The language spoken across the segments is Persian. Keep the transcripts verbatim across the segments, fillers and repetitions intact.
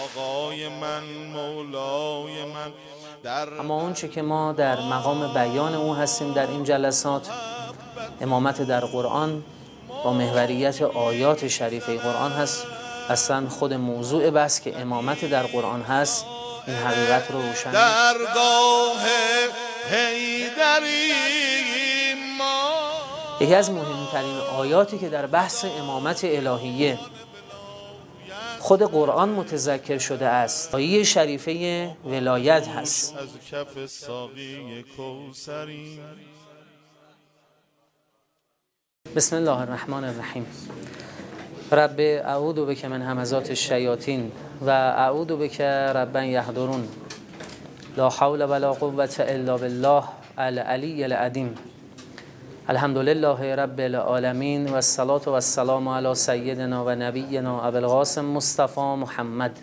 آقای من مولای من. در اما اون چه که ما در مقام بیان او هستیم در این جلسات، امامت در قرآن با محوریت آیات شریفه قرآن هست. اصلا خود موضوع بحث که امامت در قرآن هست این حقیقت رو روشن می‌کنه. درگاه حیدری ما یکی از مهمترین آیاتی که در بحث امامت الهیه خود قرآن متذکر شده است آیه شریفه ولایت هست. از کف ساقی کوثری. بسم الله الرحمن الرحیم. رب اعوذ بک من همزات الشیاطین و اعوذ بک رب یحضرون. لا حول ولا قوة الا بالله العلی العظیم. الحمد لله رب العالمین و الصلاة و السلام علی سیدنا و نبینا ابو القاسم مصطفی محمد.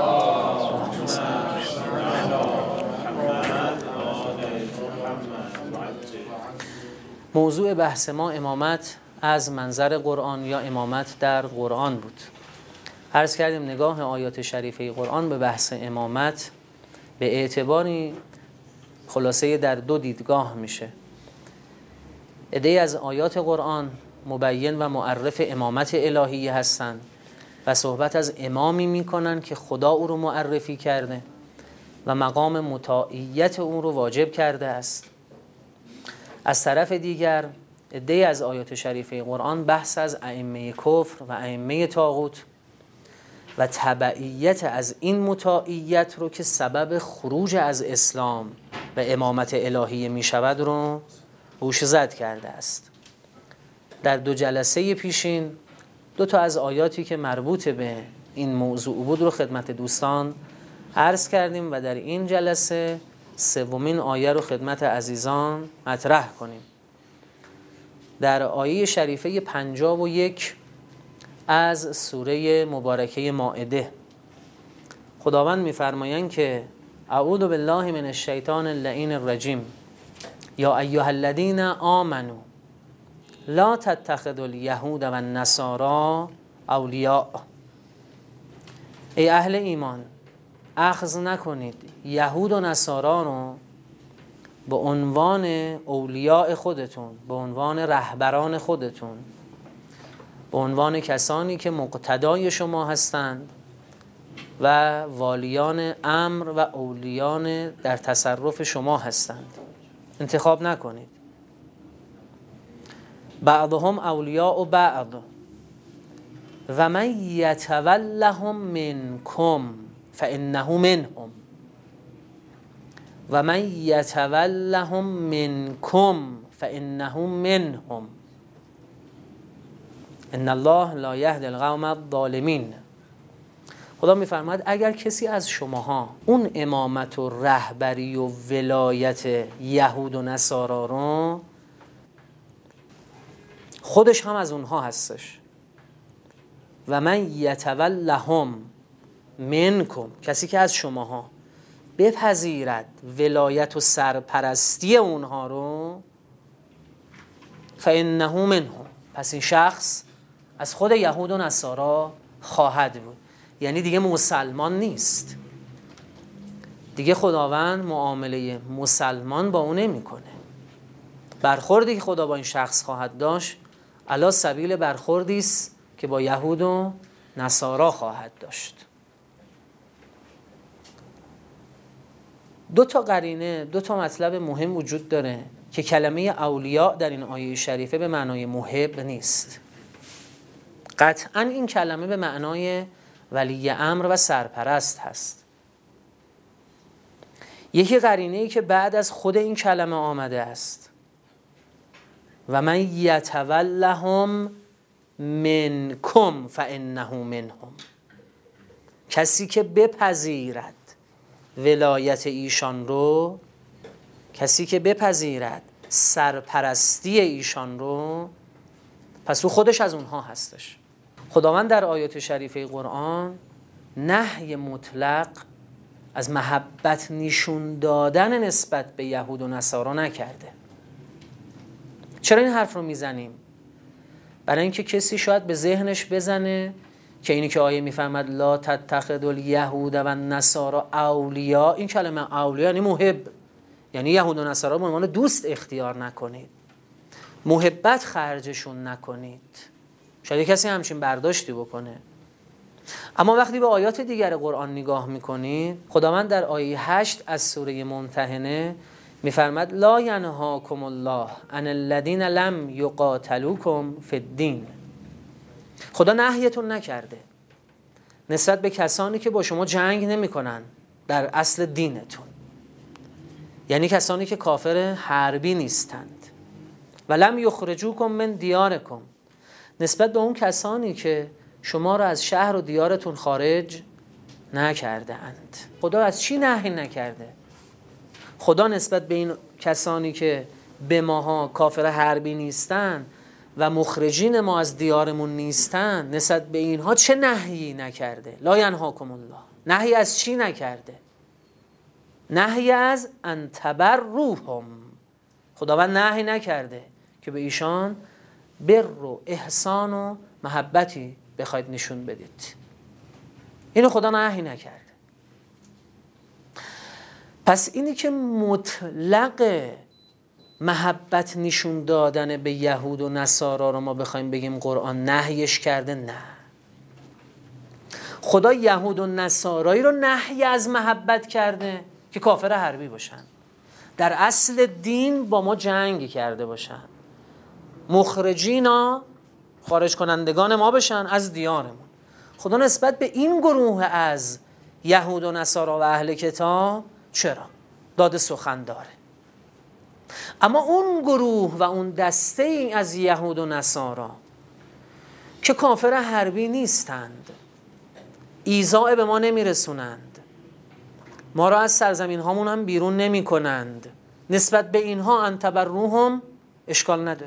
موضوع بحث ما امامت از منظر قرآن یا امامت در قرآن بود. عرض کردیم نگاه آیات شریفه قرآن به بحث امامت به اعتباری خلاصه در دو دیدگاه میشه. عده‌ای از آیات قرآن مبین و معرف امامت الهیه هستند و صحبت از امامی میکنن که خدا او رو معرفی کرده و مقام مطاعیت او رو واجب کرده است. از طرف دیگر عده‌ای از آیات شریفه قرآن بحث از ائمه کفر و ائمه طاغوت و تبعیت از این مطاعیت رو که سبب خروج از اسلام و امامت الهیه می شود رو گوش زد کرده است. در دو جلسه پیشین دو تا از آیاتی که مربوط به این موضوع بود رو خدمت دوستان عرض کردیم و در این جلسه سومین آیه رو خدمت عزیزان مطرح کنیم. در آیه شریفه پنجاه و یک از سوره مبارکه مائده خداوند می‌فرمایند که اعوذ بالله من الشیطان اللعین الرجیم یا ایها الذین آمنوا لا تتخذوا الیهود و النصارى اولیاء. ای اهل ایمان اخذ نکنید یهود و نصارا رو به عنوان اولیاء خودتون، به عنوان رهبران خودتون، به عنوان کسانی که مقتدای شما هستند و والیان امر و اولیان در تصرف شما هستند انتخاب نکنید. بعضهم اولیاء و بعض و من یتولهم منکم فانه منهم و من یتولهم منکم فانه منهم ان الله لا یهدی القوم الظالمین. خدا میفرماید اگر کسی از شماها اون امامت و رهبری و ولایت یهود و نصارا رو، خودش هم از اونها هستش، و من یتولهم منکم، کسی که از شماها بپذیرد ولایت و سرپرستی اونها رو، فانه منهم، پس این شخص از خود یهود و نصارا خواهد بود. یعنی دیگه مسلمان نیست، دیگه خداوند معامله مسلمان با اون نمی کنه. برخوردی که خدا با این شخص خواهد داشت علی سبیل برخوردی است که با یهود و نصارا خواهد داشت. دو تا قرینه، دو تا مطلب مهم وجود داره که کلمه اولیاء در این آیه شریفه به معنای محب نیست. قطعاً این کلمه به معنای ولی امر و سرپرست هست. یکی قرینه‌ای که بعد از خود این کلمه آمده است و من یتولهم منکم فانه منهم، کسی که بپذیرد ولایت ایشان رو، کسی که بپذیرد سرپرستی ایشان رو، پس او خودش از اونها هستش. خداوند در آیات شریفه قرآن نهی مطلق از محبت نشون دادن نسبت به یهود و نصارا نکرده. چرا این حرف رو میزنیم؟ برای اینکه کسی شاید به ذهنش بزنه که اینی که آیه میفرماد لا تتخذوا الیهود و النصارى اولیاء، این کلمه اولیاء یعنی محب، یعنی یهود و نصارا به عنوان دوست اختیار نکنید، محبت خرجشون نکنید. شاید کسی همچین برداشتی بکنه. اما وقتی به آیات دیگر قرآن نگاه میکنید، خداوند در آیه هشت از سوره ممتحنه میفرماد لا ینهاکم الله عن الذین لم یقاتلوکم فی الدین. خدا نهیتون نکرده نسبت به کسانی که با شما جنگ نمیکنن در اصل دینتون، یعنی کسانی که کافر حربی نیستند. و لم یخرجوکم من دیارکم، نسبت به اون کسانی که شما را از شهر و دیارتون خارج نکرده اند. خدا از چی نهی نکرده؟ خدا نسبت به این کسانی که به ماها کافر حربی نیستن و مخرجین ما از دیارمون نیستن، نسبت به اینها چه نهی نکرده؟ لا ینهاکم الله. نهی از چی نکرده؟ نهی از ان تبروهم. خداوند نهی نکرده که به ایشان بر و احسان و محبتی بخواید نشون بدید. اینو خدا نهی نکرده. پس اینی که مطلق محبت نشون دادن به یهود و نصارا رو ما بخوایم بگیم قرآن نهیش کرده، نه. خدا یهود و نصارایی رو نهی از محبت کرده که کافر حربی باشن، در اصل دین با ما جنگ کرده باشن، مخرجینا خارج کنندگان ما بشن از دیارمون. خدا نسبت به این گروه از یهود و نصارا و اهل کتاب چرا داد سخن داره. اما اون گروه و اون دسته ای از یهود و نصارا که کافر حربی نیستند، ایذاء به ما نمیرسونند، ما را از سرزمین هامون هم بیرون نمی کنند، نسبت به اینها ان تبروهم اشکال نداره.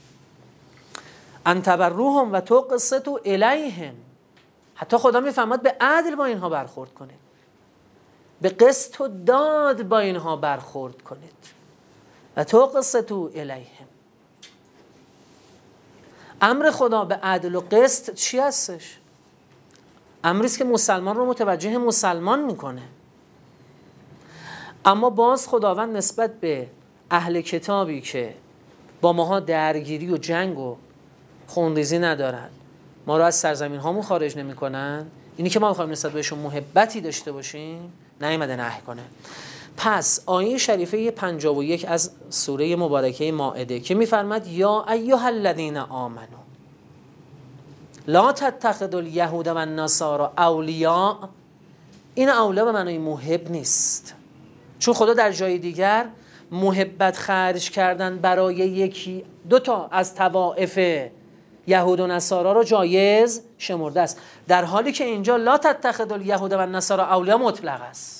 ان تبروهم و تقسطوا الیهم، حتی خدا میفهمد به عدل با اینها برخورد کنید، به قسط و داد با اینها برخورد کنید. و تقسطوا الیهم، امر خدا به عدل و قسط چی هستش؟ امری است که مسلمان رو متوجه مسلمان میکنه. اما باز خداوند نسبت به اهل کتابی که با ماها درگیری و جنگ و خونریزی ندارن، ما رو از سرزمین هامون خارج نمی کنن، اینی که ما میخوایم نسبت بهشون محبتی داشته باشیم، نیامده نهی کنه. پس آیه شریفه پنجاه و یک از سوره مبارکه مائده که میفرماد یا ایها الذین آمنو لا تتخذوا الیهود و النصارى اولیاء، این اولیاء به معنای محب نیست، چون خدا در جای دیگر محبت خرج کردن برای یکی دو تا از طوائف یهود و نصارا رو جایز شمرده است، در حالی که اینجا لا تتخذوا الیهود و النصارى اولیاء مطلق است.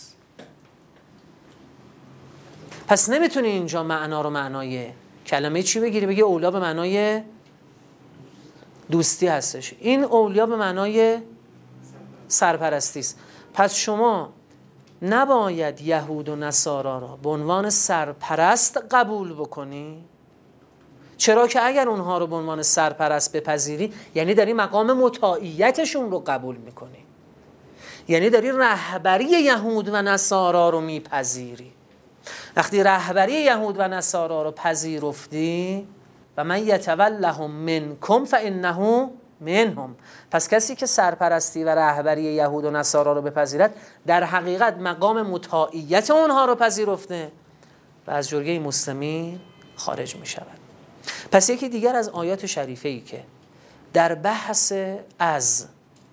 پس نمیتونی اینجا معنا رو معنای کلمه چی بگیری بگی اولیا به معنای دوستی هستش، این اولیا به معنای سرپرستی است. پس شما نباید یهود و نصارا را به عنوان سرپرست قبول بکنی، چرا که اگر اونها رو به عنوان سرپرست بپذیری یعنی داری مقام مطاعیتشون رو قبول میکنی، یعنی داری رهبری یهود و نصارا رو میپذیری. وقتی رهبری یهود و نصارا رو پذیرفتی و من یتولهم منکم فانه منهم، پس کسی که سرپرستی و رهبری یهود و نصارا رو بپذیرد در حقیقت مقام مطاعیت اونها رو پذیرفته و از جرگه مسلمین خارج می شود. پس یکی دیگر از آیات شریفه ای که در بحث از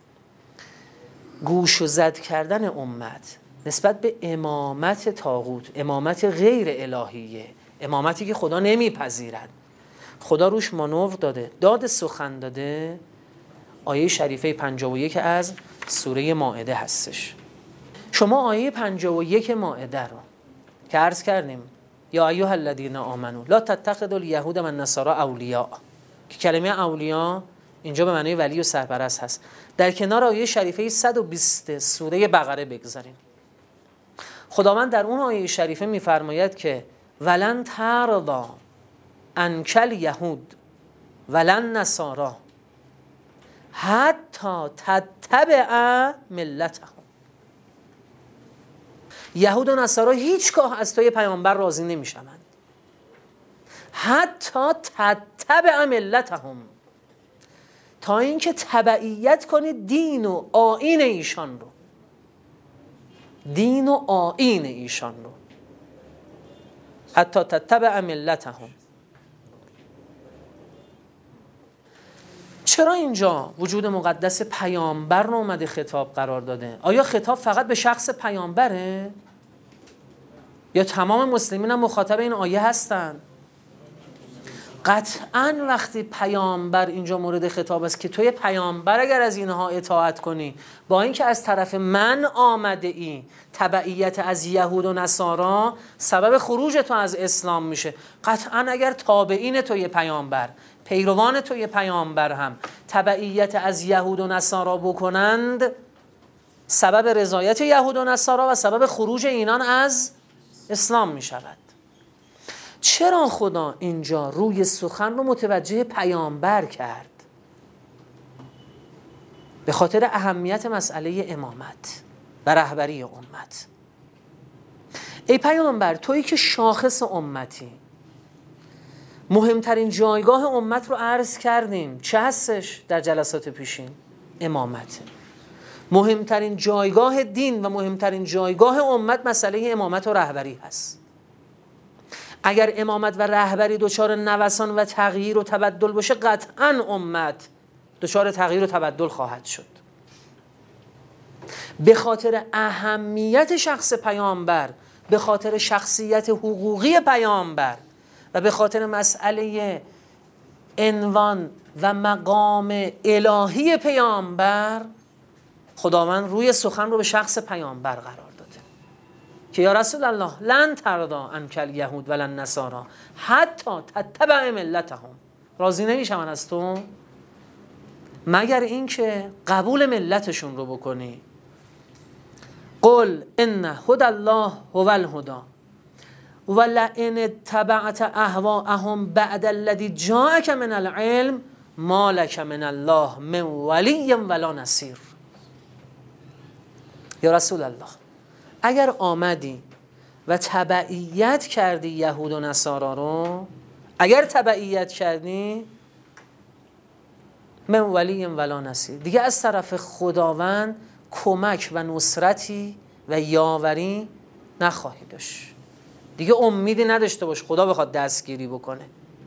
گوش و زد کردن امت نسبت به امامت طاغوت، امامت غیر الهیه، امامتی که خدا نمیپذیرد، خدا روش مانور داده، داد سخن داده، آیه شریفه پنجاه و یک از سوره مائده هستش. شما آیه پنجاه و یک مائده رو که عرض کردیم یا ایها الذین آمنو لا تتخذوا الیهود و النصارى اولیاء، که کلمه اولیاء اینجا به معنی ولی و سرپرست هست، در کنار آیه شریفه صد و بیست سوره بقره بگذاریم. خداوند در اون آیه شریفه میفرماید که ولن ترضی عنک الیهود ولن نصارا حتی تتبع ملتهم. یهود و نصارا هیچگاه از توی پیامبر راضی نمیشوند. حتی تتبع ملتهم، تا اینکه تبعیت کنید دین و آیین ایشان رو، دین و آیین ایشان رو. حتی تتبع ملتهم. چرا اینجا وجود مقدس پیامبر رو اومده خطاب قرار داده؟ آیا خطاب فقط به شخص پیامبره؟ یا تمام مسلمین هم مخاطب این آیه هستن؟ قطعاً وقتی پیامبر اینجا مورد خطاب است که توی پیامبر اگر از اینها اطاعت کنی، با اینکه از طرف من آمده ای، تبعیت از یهود و نصارا سبب خروج تو از اسلام میشه. قطعاً اگر تابعین توی پیامبر، پیروان توی پیامبر هم تبعیت از یهود و نصارا بکنند، سبب رضایت یهود و نصارا و سبب خروج اینان از اسلام می شود. چرا خدا اینجا روی سخن رو متوجه پیامبر کرد؟ به خاطر اهمیت مسئله امامت و رهبری امت. ای پیامبر، تویی که شاخص امتی، مهمترین جایگاه امت رو عرض کردیم. چه هستش در جلسات پیشین؟ امامت. مهمترین جایگاه دین و مهمترین جایگاه امت مسئله امامت و رهبری هست. اگر امامت و رهبری دچار نوسان و تغییر و تبدل بشه، قطعاً امت دچار تغییر و تبدل خواهد شد. به خاطر اهمیت شخص پیامبر، به خاطر شخصیت حقوقی پیامبر و به خاطر مسئله عنوان و مقام الهی پیامبر، خداوند روی سخن رو به شخص پیامبر قرار داده که یا رسول الله لن ترضا عنک الیهود ولن نصارا حتی تتبع ملتهم. راضی نمیشن از تو مگر اینکه قبول ملتشون رو بکنی. قل ان هدی الله هو الهدی ولئن اتبعت اهواءهم بعد الذی جاءک من العلم ما لک من الله من ولی ولا نصیر. یا رسول الله، اگر آمدی و تبعیت کردی یهود و نصارا رو، اگر تبعیت کردی، من ولی ولا نصیر، دیگه از طرف خداوند کمک و نصرتی و یاوری نخواهی داشت. دیگه امیدی نداشته باش خدا بخواد دستگیری بکنه.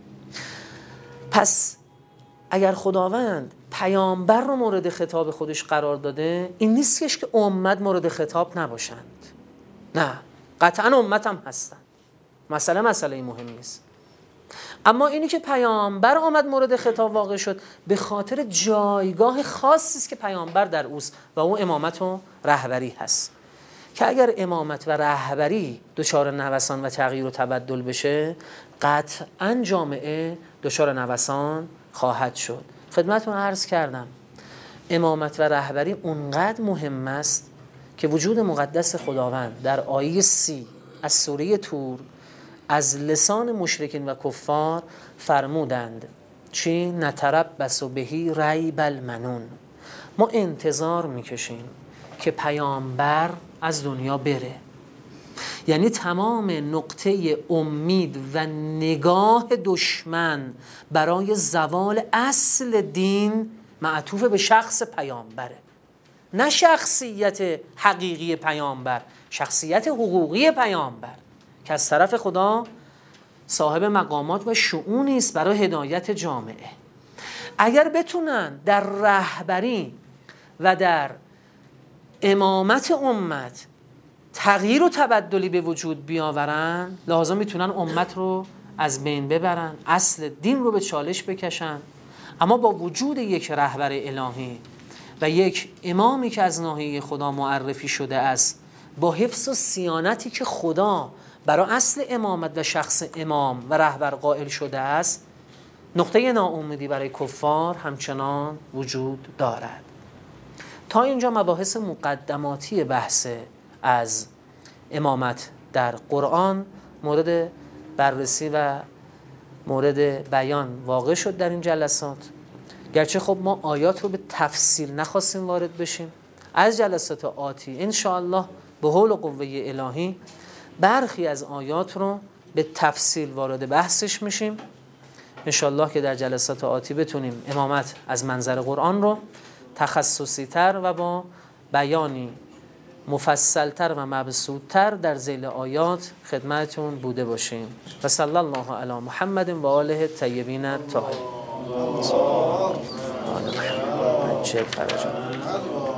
پس اگر خداوند پیامبر رو مورد خطاب خودش قرار داده، این نیستش که امت مورد خطاب نباشند. نه، قطعا امت هم هستن. مسئله مسئله مهم نیست. اما اینی که پیامبر آمد مورد خطاب واقع شد، به خاطر جایگاه خاصی است که پیامبر در اوست و اون امامت و رهبری هست. که اگر امامت و رهبری دچار نوسان و تغییر و تبدل بشه، قطعا جامعه دچار نوسان خواهد شد. خدمتتون عرض کردم امامت و رهبری اونقدر مهم است که وجود مقدس خداوند در آیه سی از سوره طور از لسان مشرکین و کفار فرمودند چی؟ نتربص بهی ریب المنون. ما انتظار میکشیم که پیامبر از دنیا بره، یعنی تمام نقطه امید و نگاه دشمن برای زوال اصل دین معطوف به شخص پیامبره، نه شخصیت حقیقی پیامبر، شخصیت حقوقی پیامبر که از طرف خدا صاحب مقامات و شؤونی است برای هدایت جامعه. اگر بتونن در رهبری و در امامت امت تغییر و تبدلی به وجود بیاورن، لحاظا میتونن امت رو از بین ببرن، اصل دین رو به چالش بکشن. اما با وجود یک رهبر الهی و یک امامی که از ناحیه خدا معرفی شده است، با حفظ و صیانتی که خدا برای اصل امامت و شخص امام و رهبر قائل شده است، نقطه ناامیدی برای کفار همچنان وجود دارد. تا اینجا مباحث مقدماتی بحث از امامت در قرآن مورد بررسی و مورد بیان واقع شد در این جلسات گرچه خب ما آیات رو به تفصیل نخواستیم وارد بشیم، از جلسات آتی انشاءالله به حول و قوه الهی برخی از آیات رو به تفصیل وارد بحثش میشیم انشاءالله که در جلسات آتی بتونیم امامت از منظر قرآن رو تخصصی تر و با بیانی مفصلتر و مبسوطتر در ذیل آیات خدمتون بوده باشیم. و صلی الله علی محمد و آله الطیبین الطاهرین.